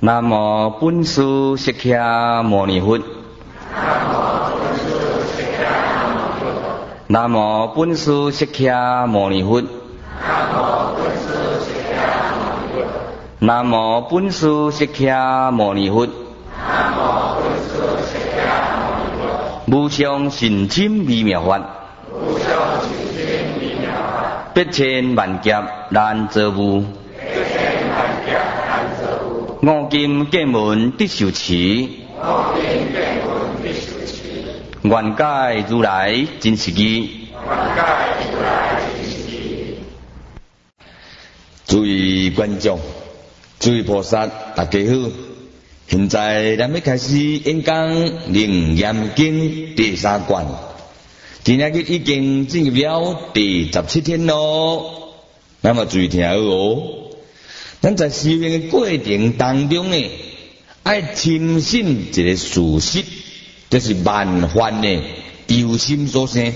南无本师释迦牟尼佛。南无本师释迦牟尼佛。南无本师释迦牟尼佛。无上甚深微妙法，百千万劫难遭遇。五金剑门得受持，愿解如来真实义。诸位观众，诸位菩萨，大家好。现在咱要开始演讲《楞严经》第3卷，今日已经进入了第17天咯。那么注意听好哦。咱在修行的过程当中呢，要深信一个事实，就是万法呢由心所生。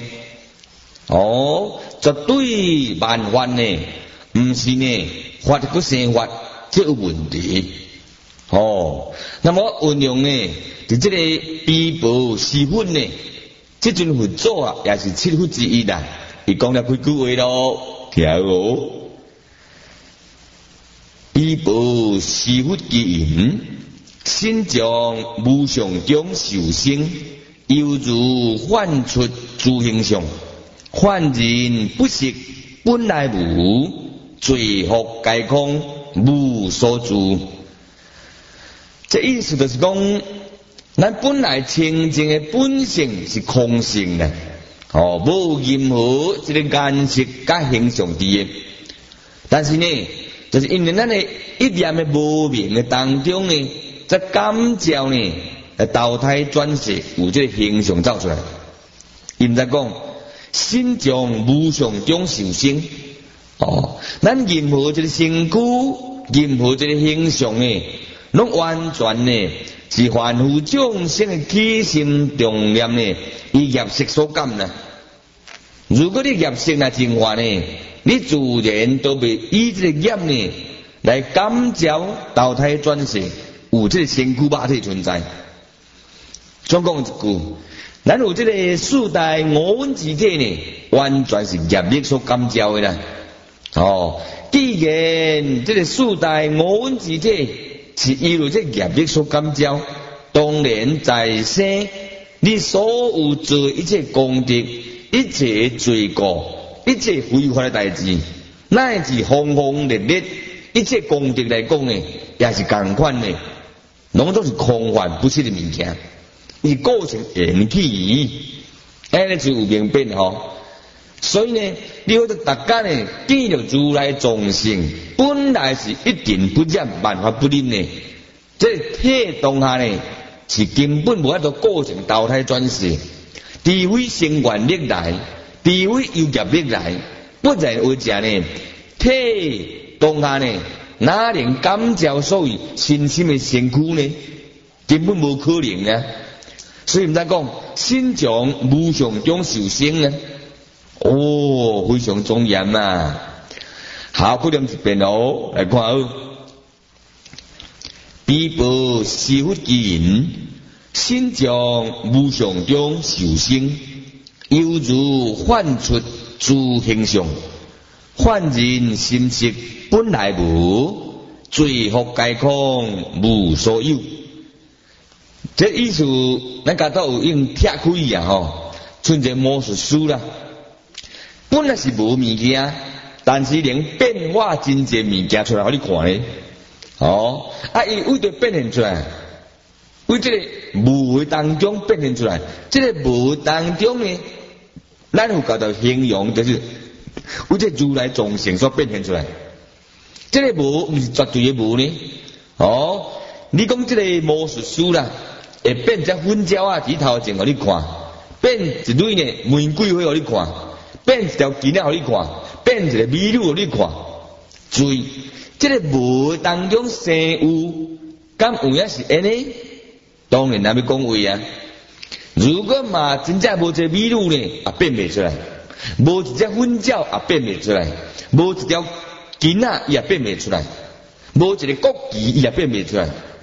绝对万法呢，不是呢法个生法，这有问题。那么运用呢，就这个悲宝四分呢，这尊佛祖啊，也是7佛之一啦。伊讲了几句话咯，听好。悲宝四佛之言，心将无常中受生，犹如幻出诸形象，幻人不识本来无，罪福皆空无所住。这意思就是讲，咱本来清净的本性是空性的，无任何这个颜色甲形象伫的。但是呢，就是因为咱的一念的无明的当中呢，在感召呢，投胎转世有这个形象造出来。因在讲，心将无常中受生，咱任何这个身躯，任何这个形象呢，拢完全呢是凡夫众生的起心动念呢，以业识所感呢。如果你业识来净化呢，你自然都被以这个业呢来感召投胎转世，有这个身躯肉体存在。总讲一句，咱有这个四大五蕴之体呢，完全是业力所感召的啦。既然这个四大五蕴之体是依赖这业力所感召，当然在生你所有做一切功德、一切罪过、一切非法的代志，乃至轰轰烈烈一切功德来讲呢，也是同款的，拢都是空幻不实的物件，伊构成缘起，安尼就有明白吼。所以呢，你好大家呢见到如来众生，本来是一定不染万法不染的，这体当下呢是根本无法度构成投胎转世，除非生缘力来，除非有业力来，不然为者呢体当下呢哪能感召所谓身心的身躯呢？根本无可能啊！所以唔使讲，心将无常中受生呢。非常庄严啊！好，过念一遍哦，来看哦。悲宝四佛之言，心将无常中受生，犹如幻出诸形象，幻人心识本来无，罪福皆空无所有。这意思，咱家都有用拆开啊像这魔术师啦。本来是无物件，但是能变化真济物件出来，互你看咧。伊为着变现出来，为这个无当中变现出来。这个无当中呢，咱有搞到形容，就是为这如来众生所变现出来。这个无不是绝对的无呢。你讲这个魔术师啦，会变只粉椒啊伫头前互你看，变一蕊呢玫瑰花互你看。变一条筋仔互你看，变一个美女互你看，注意，这个无当中生有，敢有影是安尼？当然咱要讲话啊。如果嘛真正无一个美女呢，也变袂出来；无一只粉鸟也变袂出来；无一条筋仔也变袂出来；无一个国旗也变袂出来。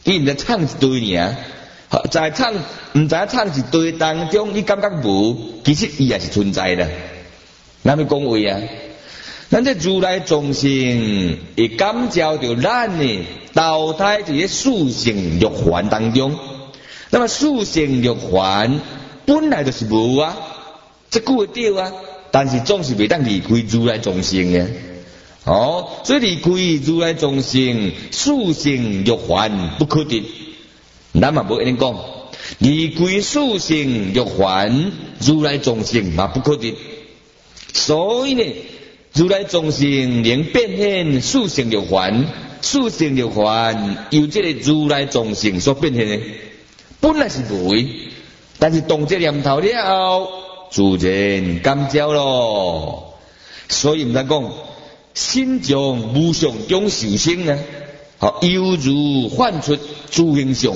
伊毋知唱一堆尔，在唱毋知唱一堆当中，你感觉无，其实伊也是存在的。哪咪讲话啊？咱这如来众生会感召着咱呢，投胎伫咧四圣六凡当中。那么四圣六凡本来就是无啊，这句会对啊，但是总是袂当离开如来众生嘅。所以离开如来众生，四圣六凡不可得。咱嘛无安尼讲，离开四圣六凡，如来众生嘛不可得。所以呢，如来众生能变现四圣六凡，四圣六凡由这个如来众生所变现的，本来是无的，但是动这念头了后，自然感召咯。所以毋通讲心从无上中受生啊，犹如幻出诸形象，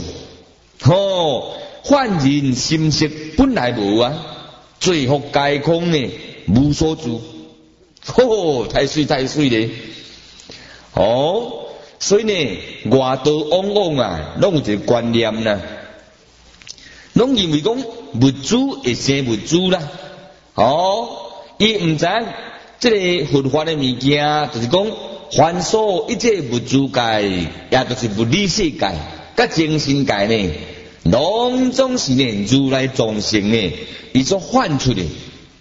幻人心识本来无啊，最后皆空呢，无所住。太水太水咧！所以呢，外道往往啊，拢有一个观念啦，拢认为讲物主会生物主啦。伊毋知这个佛法的物件，就是讲凡所一切物主界，也就是物理世界、甲精神界呢，拢总是呢如来众生呢，伊所幻出的。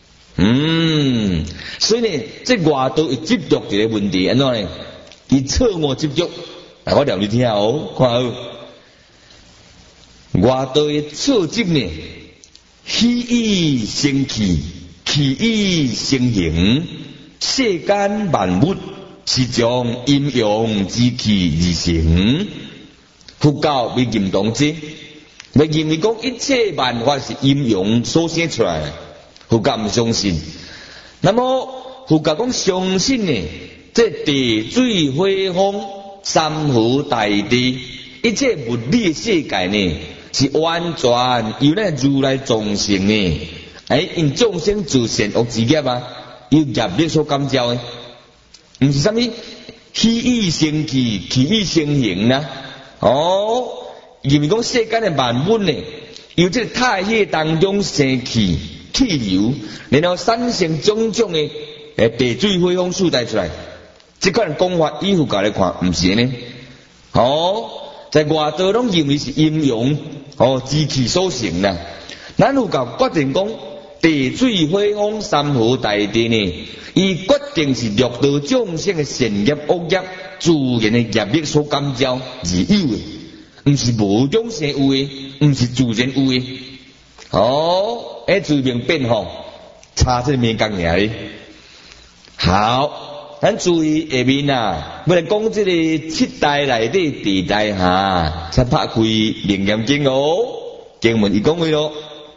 所以呢，这外道会执着这个问题，安怎呢？伊错误执着，我聊你听看好。外道的错执呢，虚意生气，气意生形，世间万物是从阴阳之气而成。佛教未认同之，未认为讲一切万法是阴阳所生出来的。佛教唔相信，那么佛教讲相信呢？这地水火风三河大地，一切物理世界呢，是完全由咱如来众生呢，因众生自善恶之业啊，由业力所感召的，唔是啥物气意生气，气意生形啦。因为讲世间的万物呢，由这个太液当中生气。气流，然后产生种种的地水火风四大出来。这款讲法，以佛教来看，唔是呢。在外道拢认为是阴阳之气所成啦。咱佛教决定讲地水火风三河大地呢，伊决定是六道众生的善业恶业自然的业力所感召而有的，唔是无中生有的，唔是自然有的。自明变化，差这面讲尔哩。好，咱注意下面啊，要来讲这个七代内底地代才拍开楞严经经文伊讲话咯。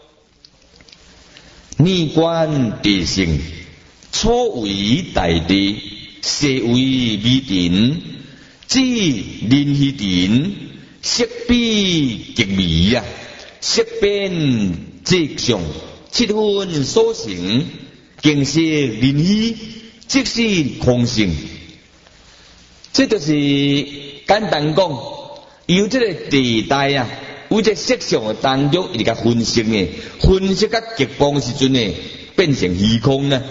逆观地性，初为大地，世为微尘，即人虚尘，色比极微啊，色变。即上七分所成，境界人虚，即是空性。这就是简单讲，由这个地带啊，有这色相的当中，伊个分析呢，分析到极光时阵呢，变成虚空呢。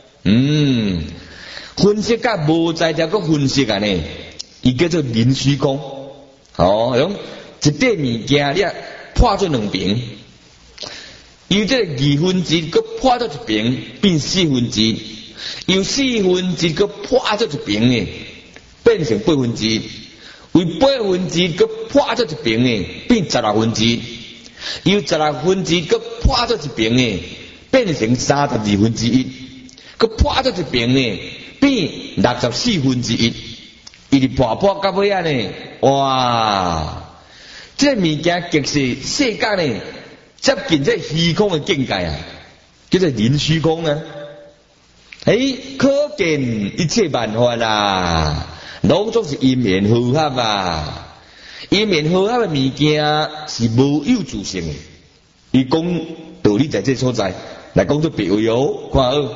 分析到无在条个分析啊呢，伊叫做人虚空。一块物件了破做两边。由这个二分之个破到一边变四分之，由四分之个破到一边呢，变成八分之，为八分之个破到一边呢，变16分之，由16分之个破到一边呢，变成32分之一，个破到一边呢，变64分之一，伊哩破到尾啊呢，哇！这物件其实世界呢。接近这虚空的境界啊，叫做人虚空啊。可见一切万法啊，拢总是因缘和合啊。因缘和合的物件是无有自性的。伊讲道理在这所在，来讲做别位看好。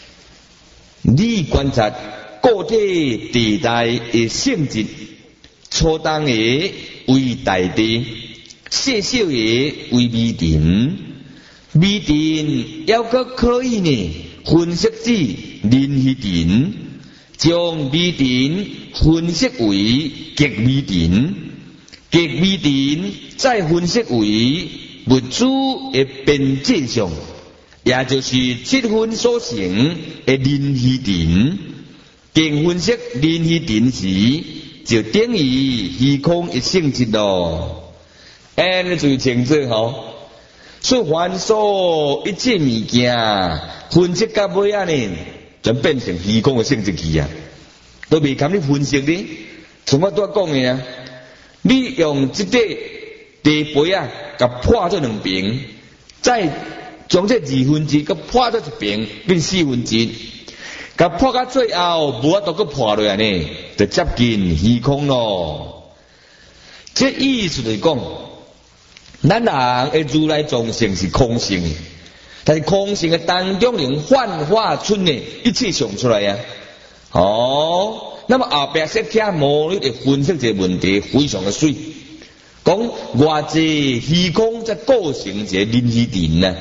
你观察个体地带的性质， 初当的为大地，细小的为微尘。微尘要可以呢分析至灵虚尘，将微尘分析为极微尘，极微尘再分析为物质的边界上，也就是七分所成的灵虚尘。经分析灵虚尘时，就等于虚空一性质咯。安最清楚吼。所以凡所一切物件分析到尾啊呢，就变成虚空的性质去啊，都未堪你分析的。像我拄讲的啊，你用这个地杯啊，甲破做两边，再将这2分之甲破做一边，变4分之，甲破到最后无法度个破落来呢，就接近虚空咯。这意思就是讲。咱人的如来众生是空性的，但是空性的当中能幻化出呢一切想出来呀。那么后边说听魔力的分析这个问题非常的水，讲偌济虚空才构成一个灵虚尘呢。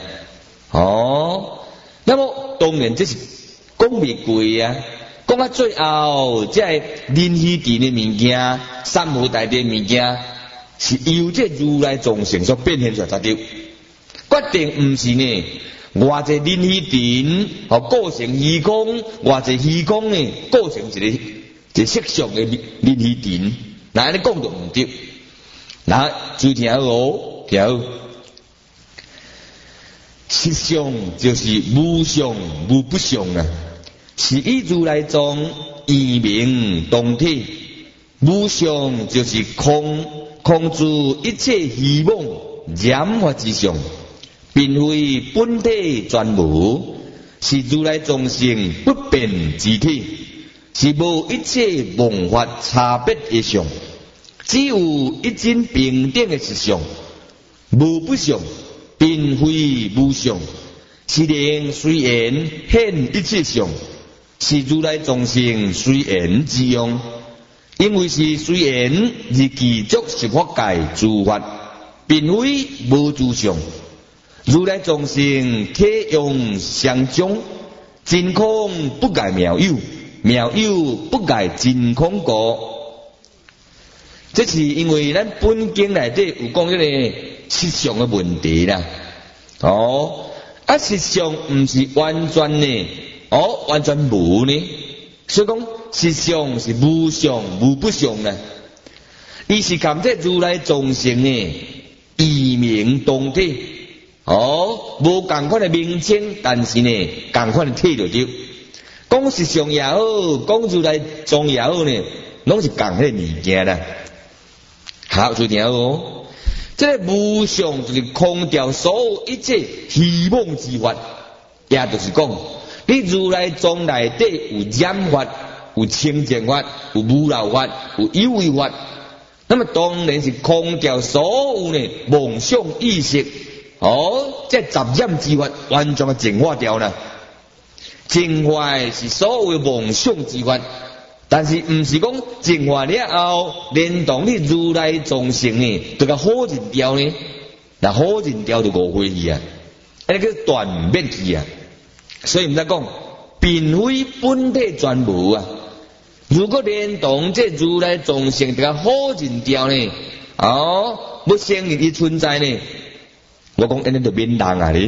那么当然这是讲未过啊，讲到最后这灵虚尘的物件，三无大地的物件。是由这如来众生所变现出来才对，决定唔是呢。偌济灵虚尘构成虚空，偌济虚空呢构成一个色相的灵虚尘，那安尼讲就唔对。那注意听好哦，听好。色相就是无相无不相啊，是以如来中圆明同体，无相就是空。空住一切虚妄染法之相，并非本体全无，是如来众生不变之体，是无一切妄法差别的相，只有一真平等的实相，无不相，并非无相，是能随缘现一切相，是如来众生随缘之用。因为是随缘而具足十法界诸法，并非无诸相。如来众生体用相中，真空不改妙有，妙有不改真空果。这是因为咱本经内底有讲这个实相的问题啦。实相唔是完全呢，完全无呢。所以讲实相是无相无不相呢，伊是含这如来众生呢异名同体，无共款的名称，但是呢共款的体就对。讲实相也好，讲如来众也好呢，拢是共迄个物件啦。好，注意听好，这个无相就是空掉所有一切虚妄之法，也就是讲。你如来宗内底有染法，有清净法，有无漏法，有有为法，那么当然是空掉所有呢妄想意识，这杂染之法完全的净化掉了。净化是所有的妄想之法，但是唔是讲净化了后，连同你如来众生呢，都甲好认掉呢，那好认掉就误会去啊，那个断灭去啊。所以唔得讲，并非本体全无啊。如果连同这如来众生，这个好认掉呢，不承认伊存在呢，我讲安尼就免人啊你，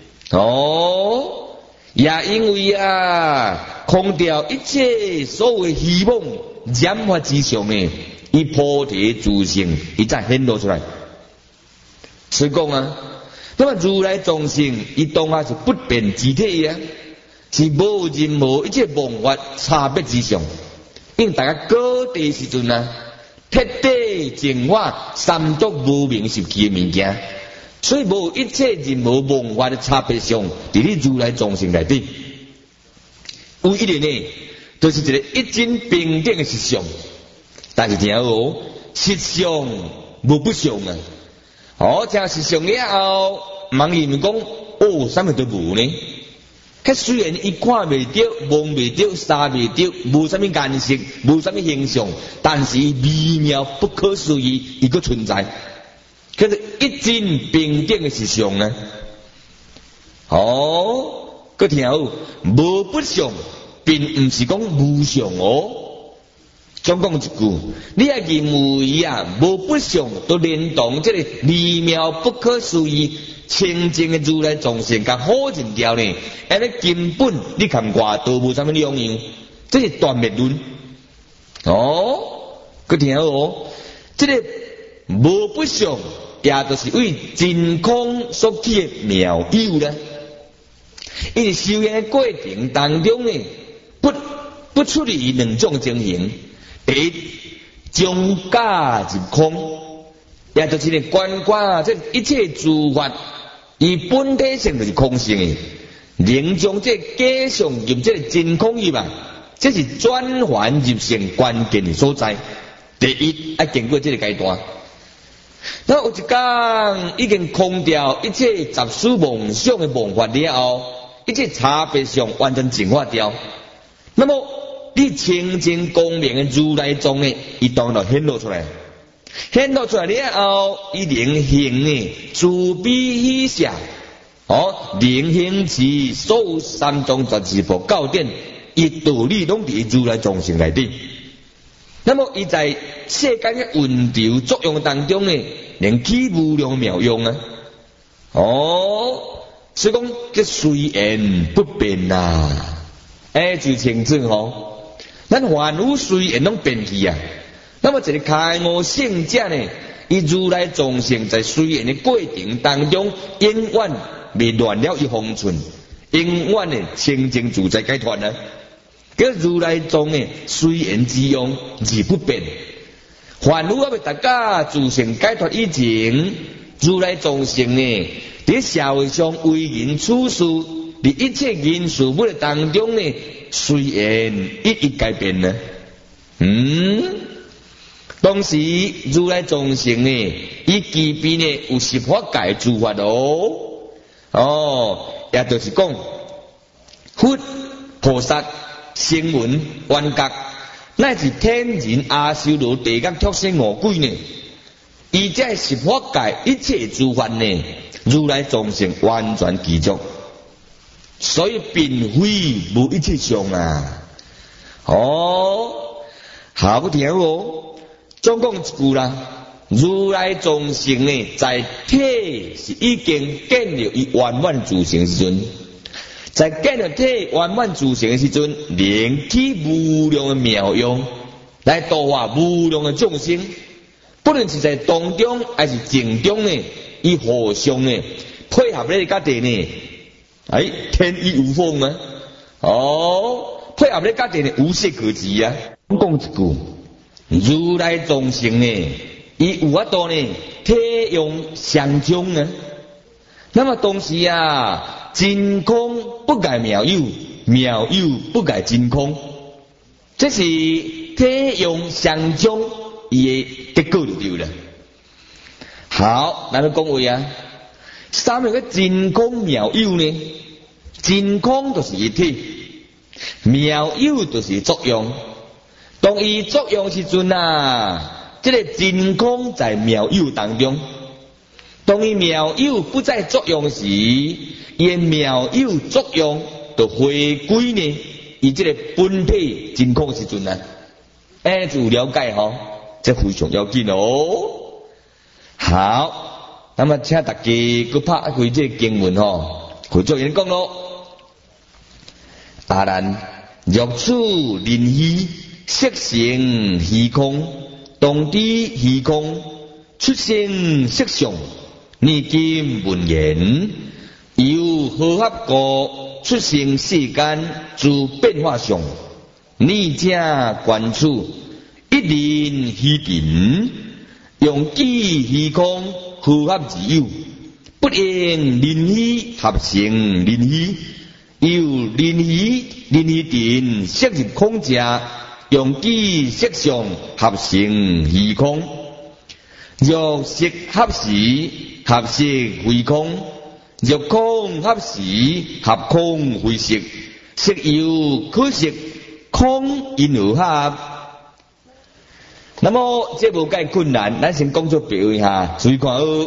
也因为啊，空掉一切所谓虚妄染法之相呢，以菩提自性，伊再显露出来。所以讲啊。那么如来众生，伊当下是不变之体啊，是无任何一切妄法差别之相。因大家各地时阵啊，彻底净化三毒无明习气的物件，所以无一切任何妄法的差别相，伫你如来众生内底，有一点呢，就是一个一真平等的实相。但是听好，实相无不相啊。这实相了后，盲人讲，啥物都无呢？ 迄虽然伊看袂到、摸袂到、杀袂到，无啥物颜色，无啥物形象，但是微妙不可思议，伊个存在。叫做一真平等的实相呢。哦，佮听好，无不相，并毋是讲无相哦。总讲一句，你也认为啊，无不相都连同这个微妙不可思议。清净的如来藏性甲好尽调呢，安尼根本你看外道无啥物两样，这是断灭论。哦，佮听好哦，这个无不相，也就是为真空所起的妙有呢。因为修行的过程当中呢，不出离两种情形，第一，将假入空，也就是呢观观这一切诸法。伊本体性就是空性的，能将这假象入这个真空入啊，这是转换入性关键的所在。第一，要经过这个阶段。那有一天已经空掉一切杂事妄想的妄法了后，一切差别相完全净化掉。那么你清净光明的如来藏呢，伊当然显露出来。显露出来了后，伊灵性呢，慈悲喜舍，灵性是所有三藏十二部教典，伊道理拢伫如来藏性内底。那么伊在世间的运调作用当中呢，能起无量妙用啊！所以讲这虽然不变啊，就清楚吼，咱凡有虽然拢变去啊。那么这个开悟圣者呢，伊如来藏性在随缘的过程当中，永远未乱了一方寸，永远的清净自在解脱呢。叫如来藏的随缘之用而不变。凡有要大家自性解脱以前，如来藏性呢，在社会上为人处事，在一切人事物的当中呢，随缘一一改变呢。当时如来藏性呢，伊基边呢有十法界诸法也就是讲，佛、菩萨、声闻、缘覺，乃至天人、阿修羅、地獄、畜生、餓鬼呢，伊這十法界一切諸法呢，如來藏性完全具足，所以並非無一切相啊。好聽哦。總講一句啦，如來藏性呢，在體是已經見了伊圓滿自性時陣，在見了體圓滿自性時陣，能起無量的妙用，來度化無量的眾生，不論是在當中還是靜中呢，伊互相呢配合咧家己呢，天衣無縫啊，配合咧家己呢無懈可擊啊。講一句。如來藏性呢，伊有法度呢，體用相中呢。那麼當時啊，真空不改妙有，妙有不改真空，這是體用相中伊的結果就對了。好，咱們講話啊，三個真空妙有呢，真空就是一體，妙有就是作用。當伊作用時陣啊，這個真空在妙有當中；當伊妙有不再作用時，因妙有作用就回歸呢，伊這個本體真空時陣啊，就了解吼，這非常要緊哦。好，那麼請大家去拍開這個經文吼，去做演講咯。阿難若處臨於色成虛空，當知虛空出生色相，念經聞言，由和合故出生世間諸變化相，念者觀處一念虛定，用記虛空和合自有，不應臨虛合成臨虛，由臨虛定攝入空者。用記色相合成虛空，若色合時合色虛空， 若空合时，合空非色，色有可色，空因何合？那么这无介困难，咱先讲做别位哈，注意看哦。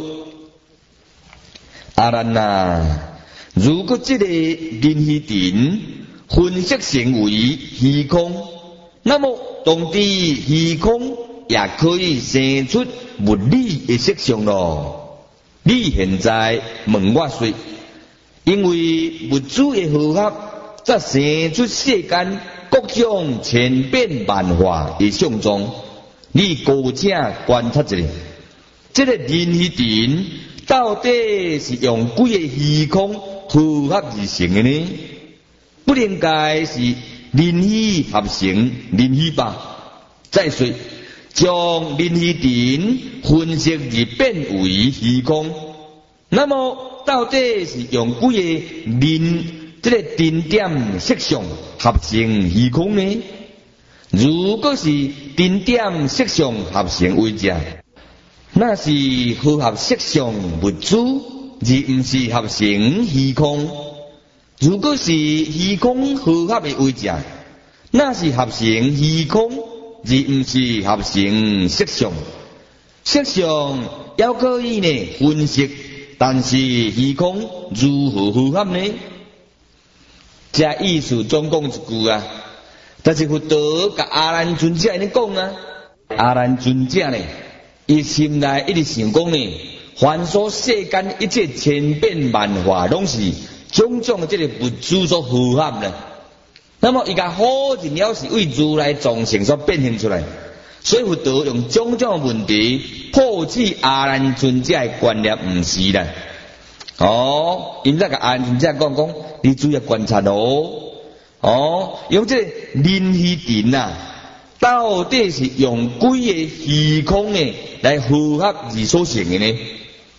阿难呐，如果这个任虚定分析成为虚空，那么当地虚空也可以生出物理的色相咯。你现在问我说，因为物质的合合，则生出世间各种千变万化的相状。你姑且观察一下，这个任虚定到底是用几个虚空合合而成的呢？不应该是任虚合成任虚吧？再说，将任虚定分析而变为虚空，那么到底是用几个这个定点色相合成虚空呢？如果是定点色相合成为者，那是合合色相物质，而不是合成虚空。如果是虚空合合的为者，那是合成虚空，而不是合成色相。色相也可以呢分析，但是虚空如何合合呢？这意思总讲一句啊，但是佛陀甲阿难尊者安尼讲啊，阿难尊者呢，伊心内一直想讲呢，凡所世间一切千变万化，拢是种种的这个物质所合合的。那么伊甲好认了是为如来众生所变现出来，所以佛陀用种种问题破斥阿难尊者的观念，唔是啦。因在甲阿难尊者讲，你注意观察哦。用这个任虚定啊，到底是用几个虚空呢来合合而所成的呢？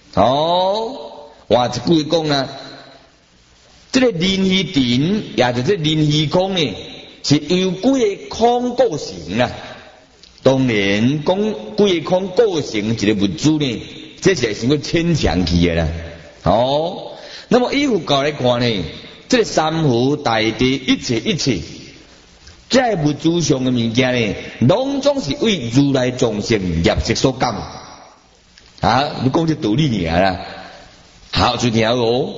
话一句讲啊，这个任虚定也就是任虚空呢，是由几个空构成啊。当然讲几个空构成一个物质呢，这是想要牵强去的啦。那么依佛教来看呢，这个三河大地一切，这物质上的物件呢，拢总是为如来众生业识所感啊！你讲这道理尔啦，好就听哦。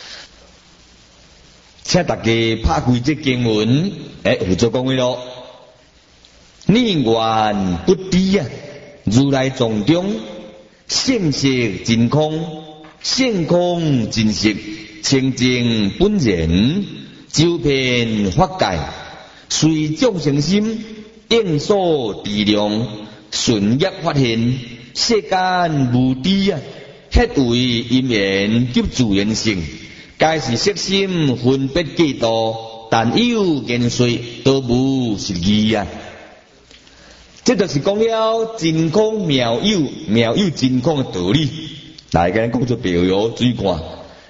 请大家拍开这经文，辅助讲话咯。念愿不知啊，如来藏中性色真空，性空真实，清净本然，周遍法界，随众生心应所知量，顺业发现，世间无知啊，迄为因缘及自然性，皆是色心分别计度，但有言说都无实义啊。这就是讲了真空妙有真空的道理。大家讲做表哟，注意看。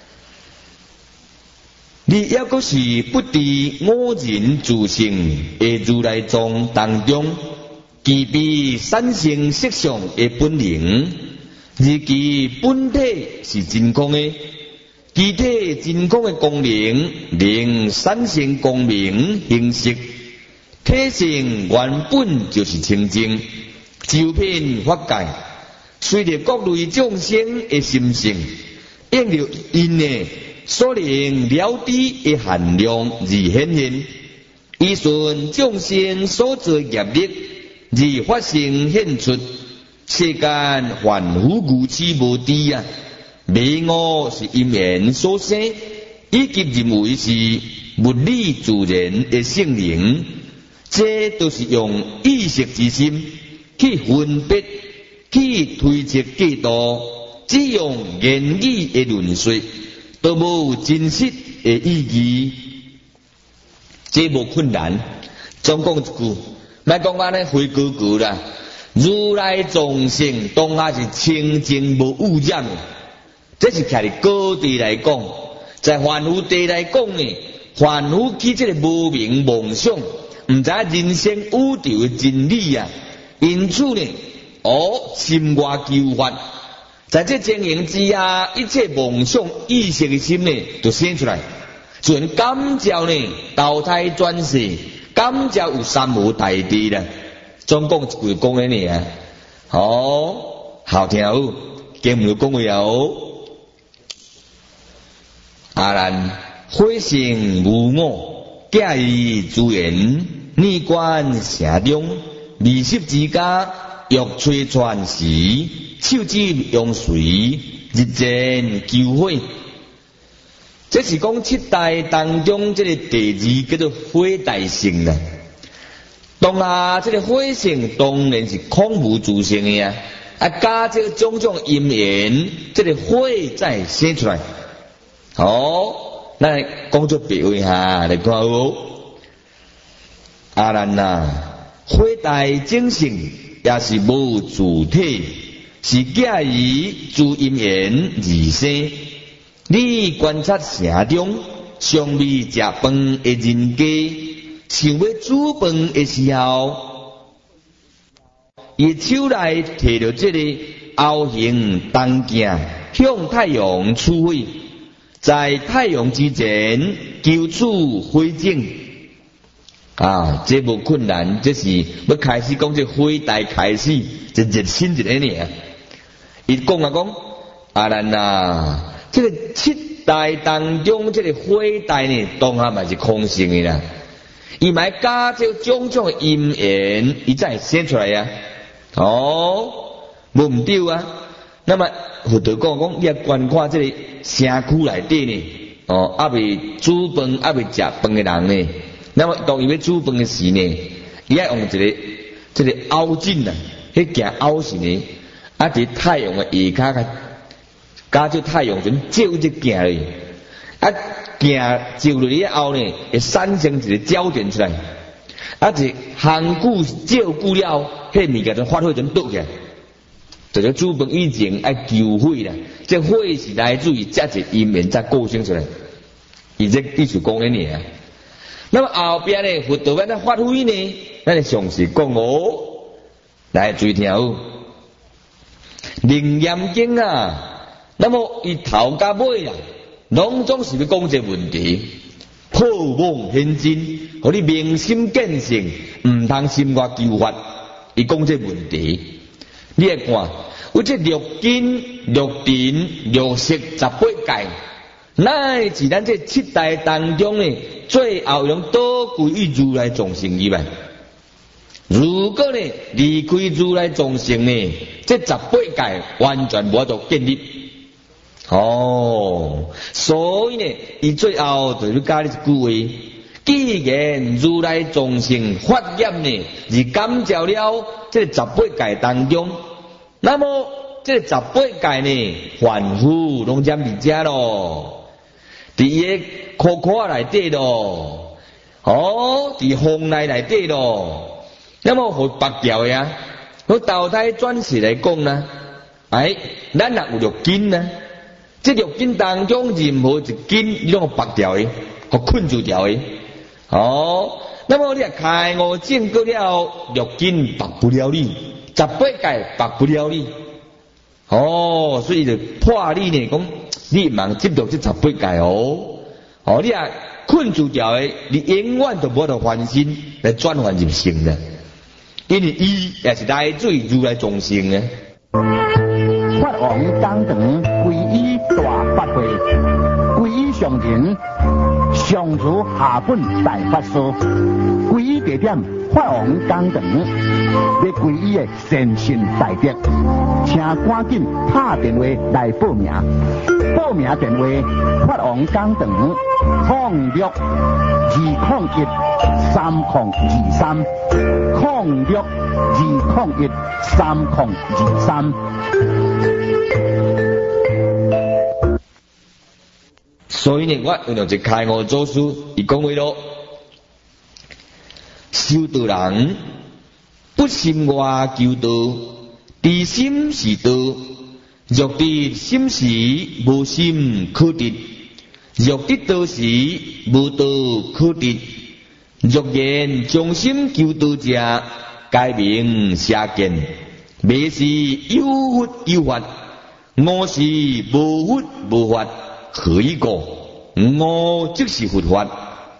你要个是不知我人自性的如来藏当中，具备三性色相的本能，而其本体是真空的，具体真空的功能，令三性光明形色。体性原本就是清净，周遍法界，随着各类众生的心性，应着因的所能了知的限量而显现，依顺众生所作业力而发生现出。世间凡夫如此无知啊，迷我是因缘所生，以及认为是物理自然的性能。这都是用意识之心去分别、去推测计度，只用言语的论述，都无真实的意义。这无困难，总讲一句，莫讲安尼灰哥哥啦。如来众生当下是清净无污染，这是徛伫高地来讲，在凡夫地来讲呢，凡夫起这个无明妄想。唔知人生宇宙的真理啊，因此呢，心外求法， 在这经营之下，一切梦想意识的心呢，就生出来。就感召呢，投胎转世，感召有三无大智啦。总共一句讲的呢啊，好听哦，经唔讲话哦。阿难，慧性无我，假以自然，逆观城中，未识之家，欲吹传时，手指用水，日渐救火。这是讲七大当中这个第二叫做火大性啦。当下这个火性当然是空无自性的啊，加这个种种因缘，这个火再生出来。咱讲做别位哈，来看哦。阿难呐，火大精性也是无自体，是假以自因缘而生。你观察城中尚未食饭的人家，想要煮饭的时候，伊手内摕着这个凹形铜镜，向太阳取火，在太阳之前求取火种。这无困难，这是要开始讲这火大开始，就热心一个呢。伊讲阿难呐。这个七大当中，这个火大呢，当然嘛是空性的啦。伊买加这种种因缘，伊才生出来呀。无唔对啊。那么佛陀讲，你要观看这个城区内底呢，还未煮饭、还未食饭的人呢，那么当伊要煮饭的时呢，伊要用这个凹镜啊，迄件凹是呢，伫太阳的下骹加这太阳阵照这镜咧，镜照落以后呢，会产生一个焦点出来，一行久照久了，迄物件就发火阵倒起来。就是煮饭以前爱救火啦，这火是来自于这一因缘才构成出来。伊这意思讲的呢。那么后边呢，佛陀要发挥呢，咱详细讲来注意听哦。楞严经啊。那么伊头甲尾啦，拢总是要讲这问题，破妄显真，互你明心见性，唔通心外求法。伊讲这问题，你来看，有这六根、六尘、六识、18界，乃是咱这七大当中呢，最后用倒归于如来众生以外。如果呢离开如来众生呢，这18界完全无法度建立。所以呢，伊最后就要加你一句话：既然如来众生发愿呢，是感召了这个18界当中，那么这个18界呢，凡夫拢占伫遮咯，伫伊个苦苦内底咯，伫风内底咯，那么互拔掉呀，我投胎转世来讲呢，咱若有六根呢。这六根当中任何一根，你拢拔掉的，互困住掉的。那么你开悟证过了，六根拔不了你，18界拔不了你。所以就破你呢，讲你茫执着这18界你困住掉的，你永远都无法度翻身来转换入性的，因为伊也是来自于如来众生的。 法王讲堂皈依大法会，皈依上人上如下本大法师，皈依地点法王讲堂，要皈依的善信大德，请赶紧打电话来报名。报名电话：法王讲堂062023，0620233023。 所以呢，我用一开悟祖师伊讲话咯，修道人不心外求道，知心是道。若得心时，无心可得；若得道时，无道可得。若言将心求道者，该名邪见，未是有佛有法。 我是无佛无法，何以故？我即是佛法。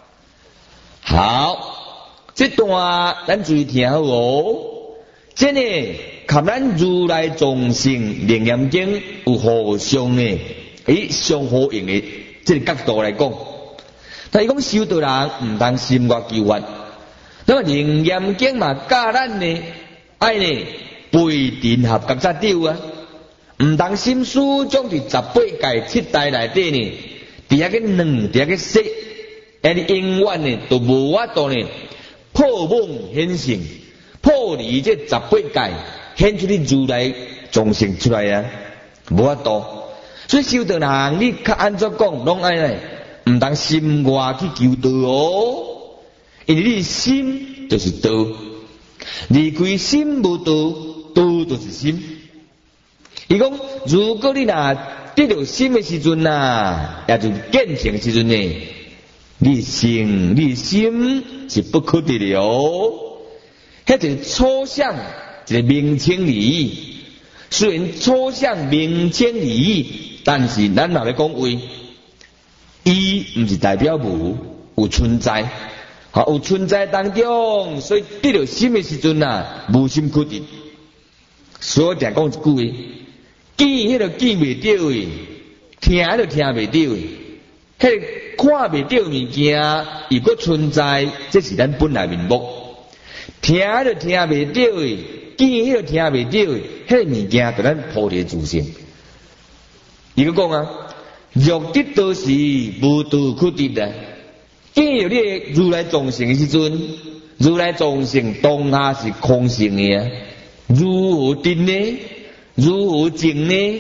好，这段咱注意听好哦。这呢，及咱如来众生楞严经有互相呢，相呼应的这个角度来讲。但是讲修道人唔当心外求法，那么楞严经嘛教咱呢，爱呢背定合格才对啊。唔当心思将伫18界七代内底呢，伫遐个两，伫遐个说，你永远呢都无法度呢破梦显性，破离这18界，显出你如来众生出来啊，无法度。所以修道人你较安怎讲，拢爱呢，唔当心外去求道哦，因为你心就是道，离开心无道，道就是心。伊讲，如果你若得到心的时阵呐，也就见性的时阵呢，你心是不可得的哦。迄就是抽象，一个名称而已。虽然抽象名称而已，但是咱若要讲话，伊毋是代表无，有存在。好，有存在当中，所以得到心的时阵呐，无心可得。所以我常讲一句话。见迄个见袂到诶，听迄个听袂到诶，迄个看袂到物件，如果存在，这是咱本来面目。听迄个听袂到诶，见迄个听袂到诶，迄个物件，就咱菩提自性。伊个讲啊，若得道时，无道可得啊。见到你如来众生诶时阵，如来众生当下是空性诶啊，如何得呢？如何证呢？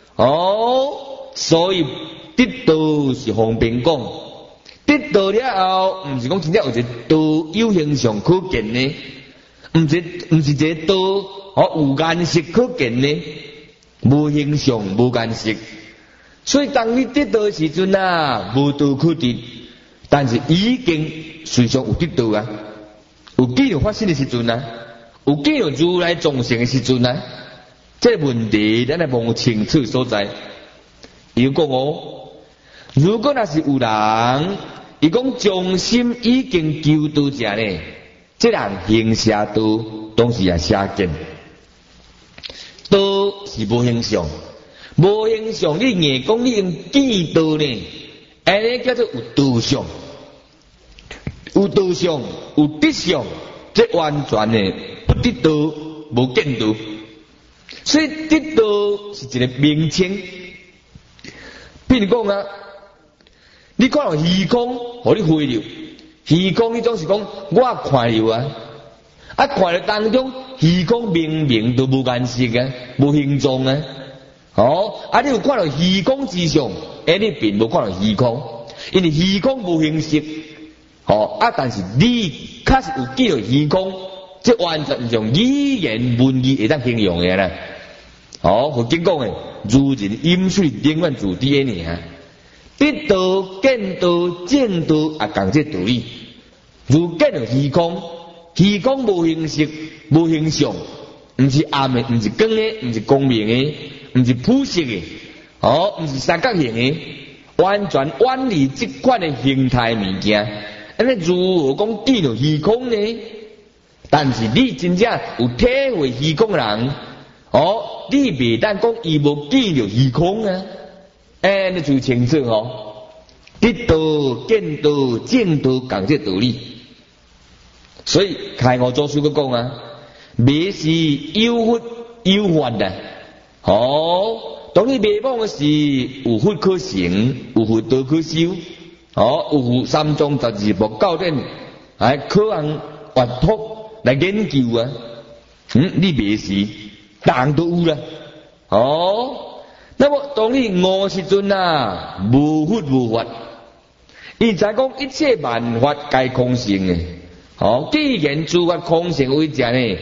所以得道是方便讲，得道了后，唔是讲真正有一个道有形象可见呢，唔是一个道有颜色可见呢，无形象无颜色。所以当你得道的时阵啊，无道可得，但是已经随上有得道啊，有见到发生的时阵啊，有见到如来众生的时阵啊。这个问题咱来摸清楚所在。伊讲如果那是有人，伊讲将心已经求道者呢，这人行邪道，当时也邪见。道是无形象，无形象，你硬讲你用见道呢，安尼叫做有道相，有道相，有德相，这完全呢不得道，无见道。所以得道是一个名称，譬如讲啊，你看到虚空，互你回流，虚空你总是讲我看到啊，看到当中虚空明明都无颜色啊，无形状啊，你有看到虚空之上，你并无看到虚空，因为虚空无形色，但是你确实有见到虚空，这完全唔用语言文字会当形容的啦。佛经讲的，如人饮水，冷暖自知的尔。得道、见道、证道也共这道理。如见到虚空，虚空无形色、无形象，唔是暗的，唔是光的，唔是光明的，唔是朴实的，唔是三角形的，完全远离这款的形态物件。安尼如何讲见到虚空呢？但是你真正有体会虚空的人，你袂当讲伊无见到虚空啊，你就清楚得道、见道、证道共这道理。所以开悟祖师佮讲啊，迷是有佛有法的，当你迷惘的是有佛可成，有佛道可修，有三藏十二部教典，可行挖拓来研究啊，你迷是人都有啦，那么当你悟时阵啊，无佛无法，伊才讲一切万法皆空性的。既然诸法空性为者呢，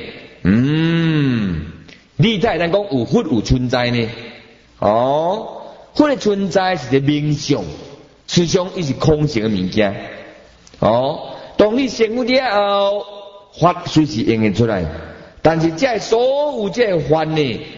你才能讲有佛有存在呢。佛的存在是一个名相，实际上伊是空性的物件。当你成佛了后，法虽是应现出来，但是这所有这法呢，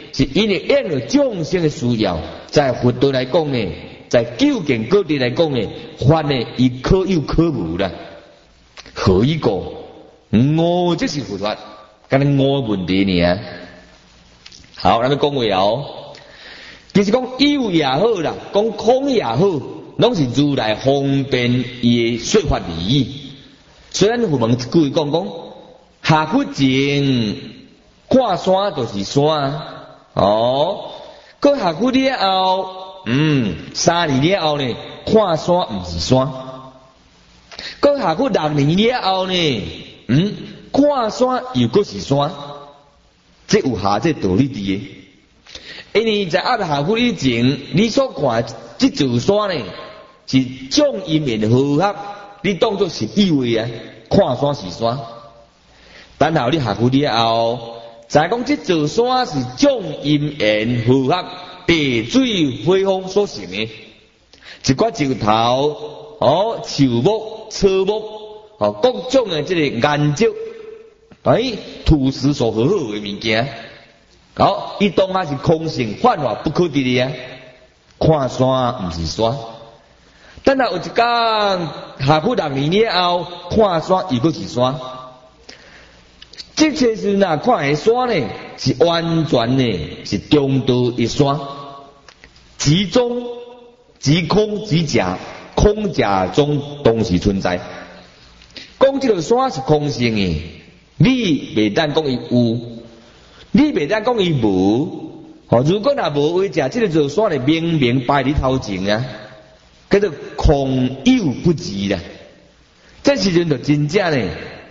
是因为应了众生的需要，在佛道来讲呢，在究竟各地来讲呢，法呢伊可有可无啦。何以讲？我这是佛法，敢若我问题呢？好，咱们讲话哦。其实讲有也好啦，讲空也好，拢是如来方便伊的说法而已。虽然佛门一句讲下不前看山就是山哦，搁下去了后，3年了后呢，看山唔是山。搁下去6年了后呢，看山又搁是山，这有下这道理伫的。因为在下去以前，你所看这座山呢，是众因缘和合，你当作是意味啊，看山是山。等后你下去了后，再讲这座山是众因缘和合，白水火风所成的，一寡石头、树木、草木、各种的这个颜色，土石所合好的物件。好，伊当然是空性，幻化不可得的啊！看山唔是山，等下有一天下去6年了后，看山又搁是山。这些时呐，看的山呢，是完全呢是中道一山，即中即空即假，空假中同时存在。讲这个山是空性的，你袂当讲伊有。你袂当讲伊无，如果若无为者，这个座山呢明明摆伫头前啊，叫做空有不至啦。这时阵就真正呢，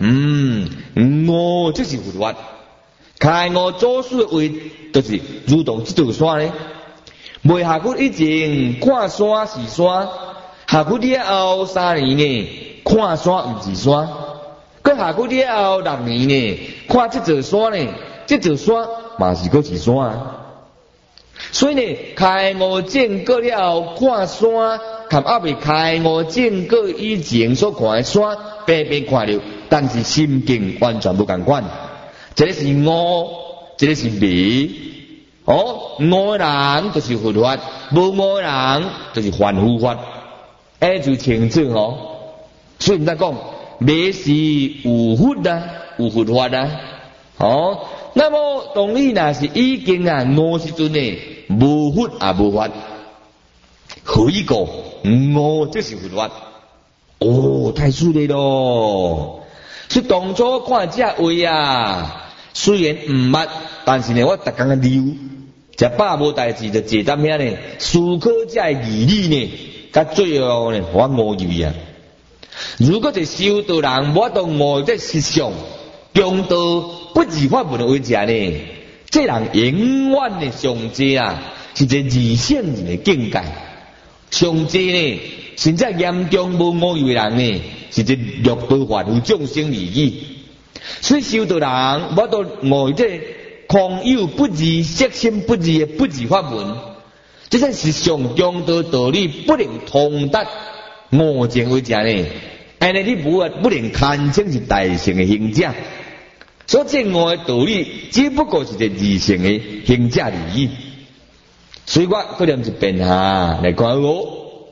我就是佛法，开我做事的话，就是如同这座山呢，未下去以前看山是山，下去了后3年呢，看山唔是山，搁下去了后6年呢，看这座山呢。这座山嘛是搁是山啊，所以呢，开悟见过了看山，含还未开悟见过以前所看的山，白白看了，但是心境完全不共款。这个是悟，这个是迷。悟的人就是佛法，无悟的人就是凡夫法，就清楚哦。所以唔得讲，迷是有佛啊，有佛法啊，那么当你若是已经悟时阵呢，无佛也无法，何以讲悟这是佛法？太出来咯！所以当初看这话啊，虽然唔捌，但是呢，我逐工溜，食饱无代志就坐踮遐呢，思考这义理呢，甲最后呢，我悟入去啊。如果是修道人，我都悟这实相。中道不二法门的为者呢，这人永远的上界啊，是一个二圣人的境界。上界呢，甚至严重无悟入的人呢，是一个六道凡夫众生而已。所以修道人，我都悟这空有不二、色心不二的不二法门，这才是上中道道理不能通达悟证为者呢。安尼你不能堪称是大乘的行者。所证悟的道理，只不过是一个二乘的行者而已。所以我搁念一遍来看我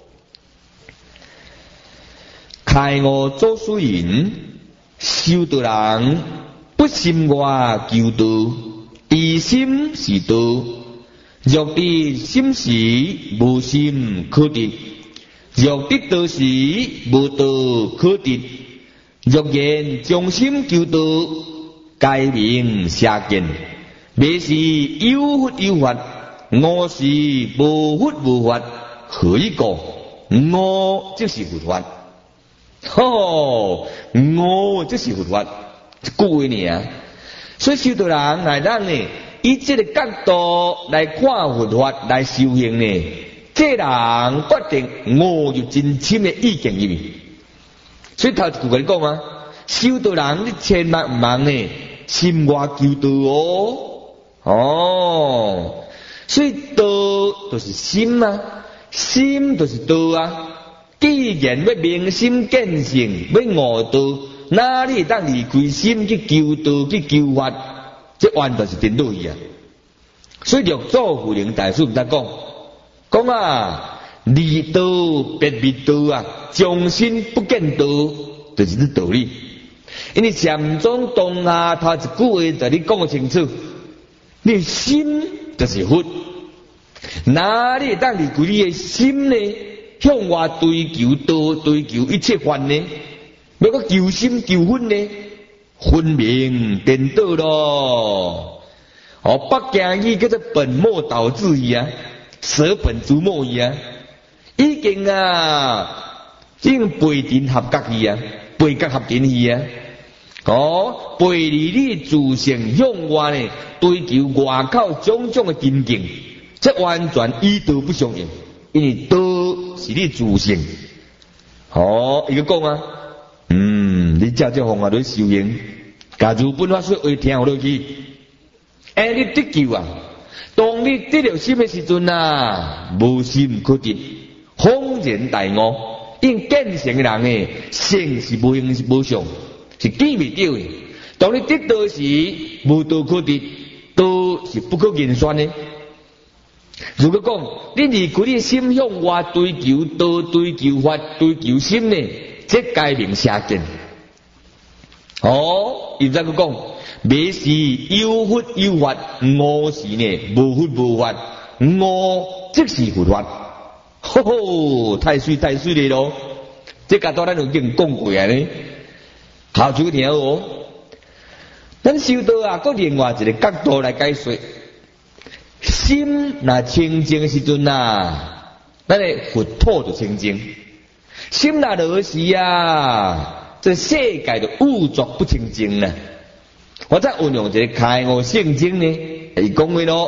开悟做书人，修道人不心外求道，知心是道。若知心时，无心可得；若得道时，无道可得。若言将心求道，该名邪见，未是有佛有法，我是无佛无法，何以讲？我就是佛法，我就是佛法，一句话呢啊！所以修道人来咱呢，以这个角度来看佛法来修行呢，这人决定我有真深的意见入面。所以头一句跟你讲啊，修道人你千万唔通呢。心外求道所以道就是心啊，心就是道啊。既然要明心见性，要悟道，哪里当离开心去求道去求法？这完全是颠倒去啊！ 所以六祖慧能大师唔得讲啊，离道别觅道啊，将心不见道，就是这道理。因为禅宗当下头一句话就你讲得清楚，你心就是佛，哪里当离开你的心呢？向外追求道，追求一切法呢？要个求心求分呢？分明颠倒咯！北京语叫做本末倒置伊啊，舍本逐末伊啊，已经背阵合格伊啊，背格合阵伊啊。背离你自性向外呢，追求外口种种的真境，这完全与道不相应，因为道是你自性。伊个讲啊，你照这方法来修行，假如本法说话听落去，你得救啊！当你得了心的时阵啊，无心可得，恍然大悟。因见成人的性是无形无相。是见未到的。当你得道时，无道可得，道是不可言宣的。如果讲你离开你心向外追求道、追求法、追求心呢，这改名邪见。现在佢讲，未是有佛有法，我是呢无佛无法，我即是佛法。太水太水了咯！这个多咱有经讲过啊呢。好久听哦，咱修道啊，搁另外一个角度来解说。心若清净的时阵啊，咱的佛土就清净；心若落时啊，这世界就污浊不清净啦。我再运用一个开悟圣经呢，伊讲话咯。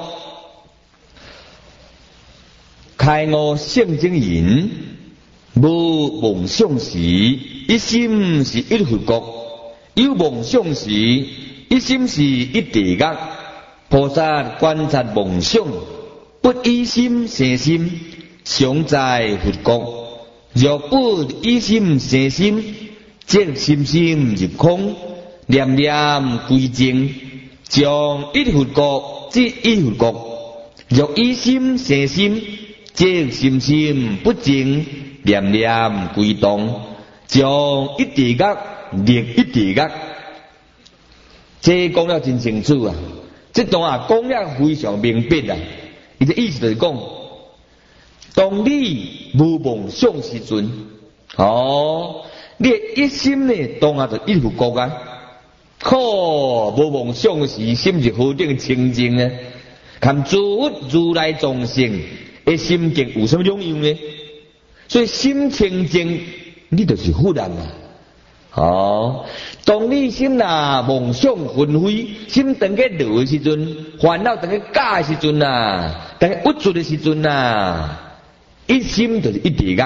开悟圣经言：无梦想时，一心是一佛国。有梦想时，一心是一地狱。菩萨观察梦想，不以心生心，常在佛国；若不以心生心，即心心入空，念念归正，将一佛国即一佛国；若以心生心，即心心不正，念念归动，将一地狱立一地狱。这讲了真清楚啊！这段讲了非常明白啊！伊的意思就是讲，当你无梦想时阵，你一心呢，当下就一佛国啊！无梦想时，心是何等清净呢？看如来众生的心境有什么两样呢？所以心清净，你就是佛人啊！当你心若梦想纷飞，心当个落的时阵，烦恼当个假的时阵啊，当个无助的时阵啊，一心就是一地狱。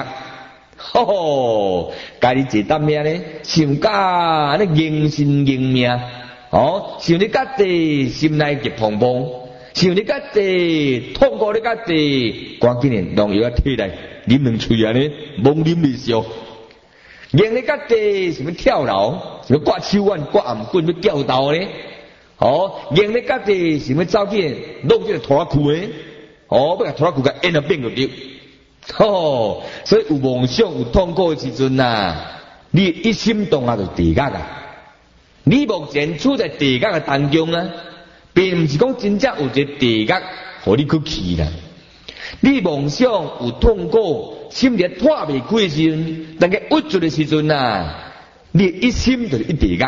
家己一担命呢，想假那硬心硬命，想你家己心内急砰砰，想你家己痛苦你家己，赶紧的弄药摕来啉两喙啊呢，猛啉未消。硬你家己什么跳楼，什么挂手腕、挂暗棍要吊刀呢？硬你家己什么走去弄这个拖裤呢？要把拖裤给按到变就对。所以有梦想、有痛苦的时阵啊，你一心当下就地狱啊！你目前处在地狱的当中啊，并不是讲真正有一个地狱，互你去去啦。你梦想有痛苦，心里脱未开的时阵，但个无助的时阵啊，你一心就是一地狱。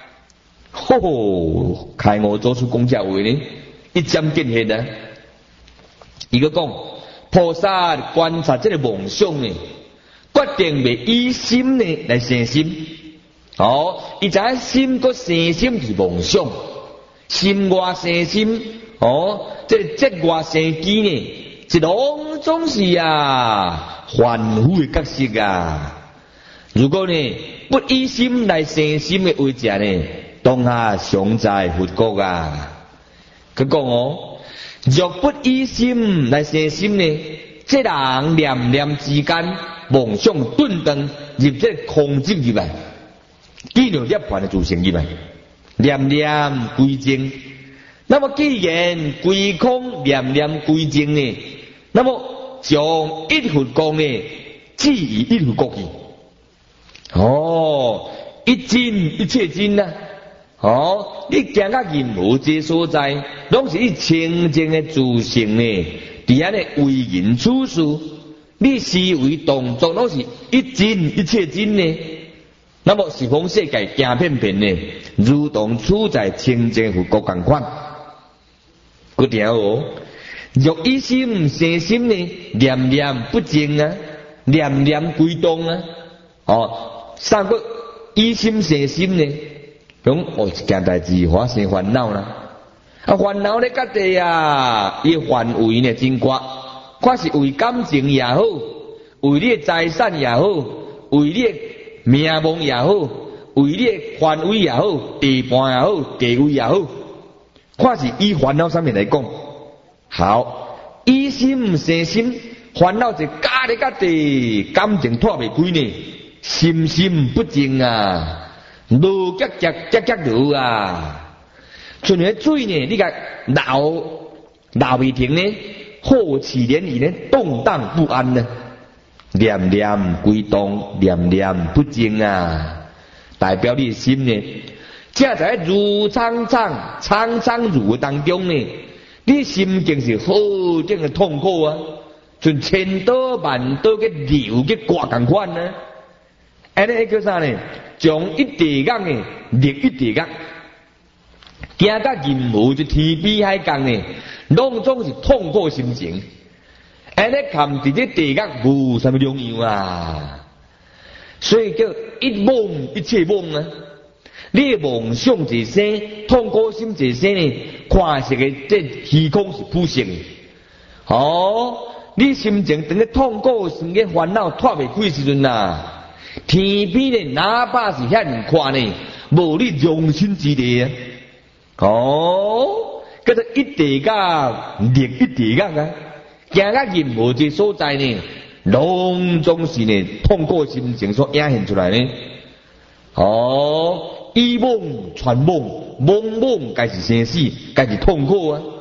开悟做出讲这话呢，一针见血啊！伊个讲，菩萨观察这个梦想呢，决定未以心呢来生心。伊知影心个生心就是梦想，心外生心，这个节外生机呢。这拢总是凡夫的角色啊！如果呢不以心来生心的为者呢，当下常在佛国啊！佢讲若不以心来生心呢，这人念念之间，梦想顿顿入这空寂入来，见到涅槃的自性入来，念念归正。 那么既然归空念念归净呢，那么将一佛光呢置于一佛国去。一真一切真啊！你行到任何一个所在，拢是以清净的自性呢，伫安尼为人处事，你思维动作拢是一真一切真呢。那么十方世界行遍遍呢，如同处在清净佛国同款。嗰条若一心生心呢，念念不净啊，念念归动啊。三个一心生心呢，讲一件代志发生烦恼啦。烦恼咧，各地啊，伊范围呢真广，看是为感情也好，为你的财产也好，为你的名望也好，为你的范围也好，地盘也好，地位也好，看是以烦恼上面来讲。好，一心生心，烦恼就加咧各地，感情脱袂开呢。心心不净啊，路夹路啊，像迄水呢，你甲流未停呢，好气连理呢，动荡不安呢，念念归动，念念不净啊，代表你的心呢，正在如苍苍如当中呢，你心境是好定的痛苦啊，像千刀万刀嘅流嘅刮同款呢。安尼叫啥呢？将一地角呢，立一地角，行到任何一天边海角呢，拢总是痛苦心情。安尼看伫这地角无什么重要啊，所以叫一梦一切梦啊。你的梦想一生，痛苦心一生呢，看实个这虚空是不实的。你心情等个痛苦，心个烦恼脱袂开时阵啊。天边呢，哪怕是遐尼宽呢，无你容身之地啊！叫做一地角立一地角啊！行到任何一个所在呢，拢总是呢痛苦心情所映现出来呢。以梦传梦，梦该是生死，该是痛苦啊！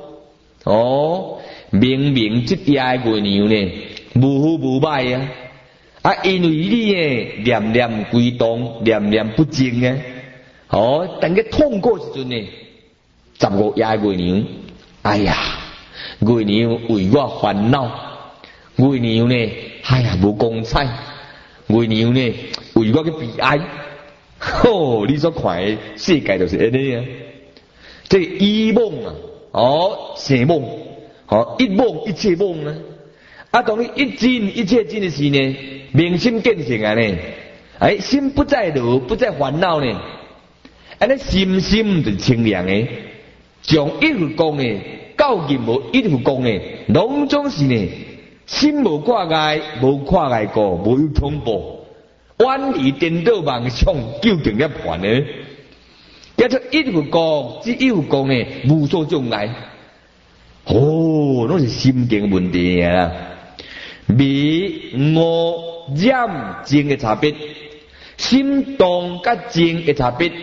明明这夜月娘呢，无好无歹啊！因为你呢念念归动，念念不净啊！等个痛过时阵呢，15夜月娘，哎呀，月娘为我烦恼，月娘呢，哎呀无光彩，月娘呢为我嘅悲哀。你所看的世界就是安尼啊！这一梦啊，生梦，一梦一切梦啊！当你一真一切真的是呢，明心见性啊呢，心不再怒，不再烦恼呢，安尼心就清凉的，将一佛光呢，到任何一佛光呢，拢总是呢，心无挂碍，无看碍过，无有恐怖，远离颠倒梦想，究竟涅槃呢。叫做一佛光，这一佛光呢，无所障碍。拢是心境问题啊！迷悟染净的差别，心动甲净的差别，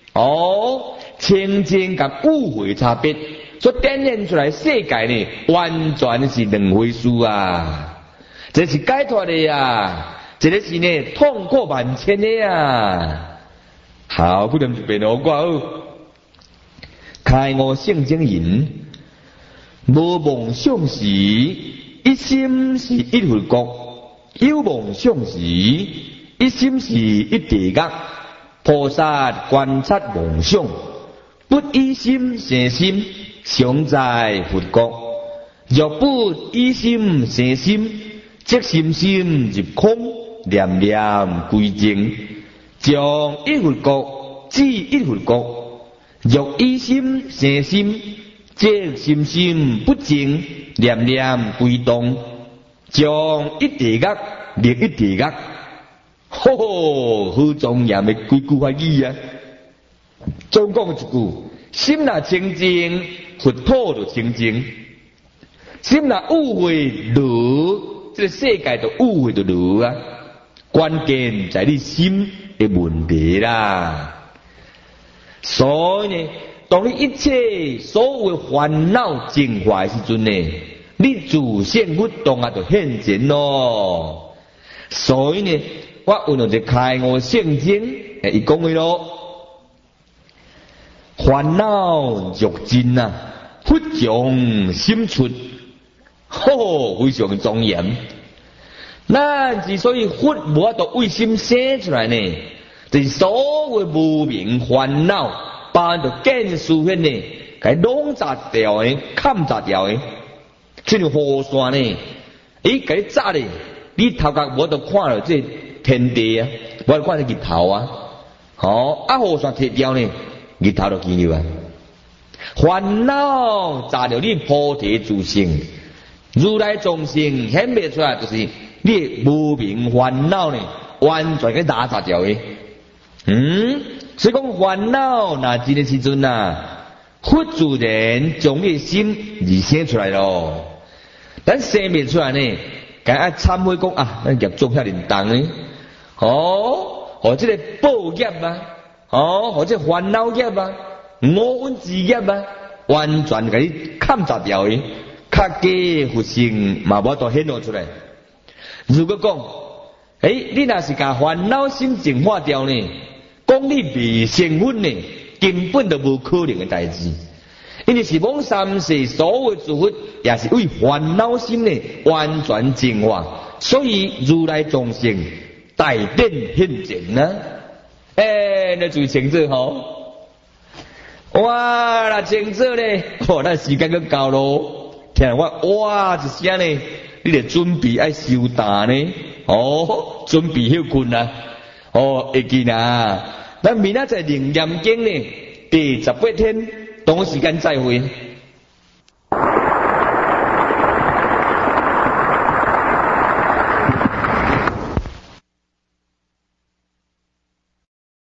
清净甲污秽差别，所展现出来世界呢，完全是两回事啊！这是解脱的啊，这个是呢痛苦万千的啊！好，不能就变我挂开悟圣经言，无梦想时，一心是一佛国；有梦想时，一心是一地角。菩萨观察梦想，不一心生心，常在佛国；若不一心生心，即心心入空，念念归净，将一佛国至一佛国；若一心生心，即心心不净，念念归动，将一地角立一地角。好庄严的几句法语啊！总讲一句：心若清净，佛土就清净；心若污秽落，这个世界就污秽就落啊！关键在你心的问题啦。所以呢， 当你一切所有烦恼净化的时阵呢，你自性活动啊就现前咯。所以呢，我运用一开悟圣经，伊讲的咯，烦恼若尽啊，佛从心出，非常庄严。咱之所以佛无法度为心生出来呢，就是所有无明烦恼，包含着见思分呢，该拢杂掉的、砍杂掉的，像雨伞呢，该你扎咧，你头壳无法度看到这天地啊，无法度看到日头啊，雨伞摕掉呢，日头就见了啊。烦恼杂着你菩提自性，如来众生显现出来，就是你无明烦恼呢，完全给打杂掉的。所以讲烦恼那这个时阵啊，佛自然将你心而生出来咯。咱生灭出来呢，该爱忏悔讲啊，咱业种遐严重呢，或这个报业啊，或者烦恼业啊，五蕴之业啊，完全给你砍杂掉的，较假佛性嘛无都显露出来。如果讲，你若是把烦恼心净化掉呢，讲你未成佛呢，根本就无可能的代志。因为是往三世所有诸佛也是为烦恼心呢完全净化，所以如来众生大典现前啊！那就清楚吼。哇，那清楚咧，那时间就到咯。听我哇一声呢，你得准备爱修大呢，准备休困啊，会记啦。咱明仔载楞严经呢，第18天同时间再会。